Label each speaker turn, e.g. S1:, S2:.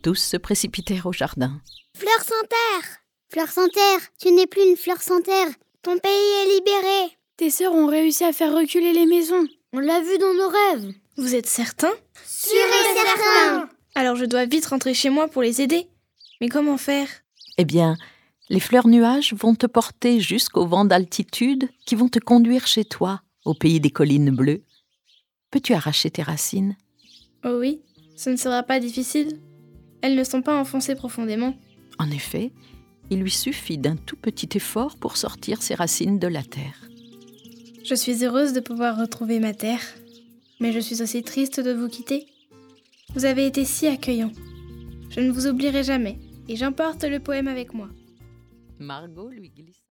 S1: Tous se précipitèrent au jardin.
S2: Fleur sans terre! Fleur sans terre, tu n'es plus une fleur sans terre. Ton pays est libéré.
S3: Tes sœurs ont réussi à faire reculer les maisons.
S2: On l'a vu dans nos rêves.
S4: Vous êtes certain?
S2: Sûr et certain!
S4: Alors je dois vite rentrer chez moi pour les aider. Mais comment faire?
S1: Eh bien, les fleurs nuages vont te porter jusqu'au vent d'altitude qui vont te conduire chez toi, au pays des collines bleues. Peux-tu arracher tes racines?
S4: Oh oui, ce ne sera pas difficile. Elles ne sont pas enfoncées profondément.
S1: En effet, il lui suffit d'un tout petit effort pour sortir ses racines de la terre.
S4: Je suis heureuse de pouvoir retrouver ma terre. Mais je suis aussi triste de vous quitter. Vous avez été si accueillants. Je ne vous oublierai jamais et j'emporte le poème avec moi.
S1: Margot lui glisse.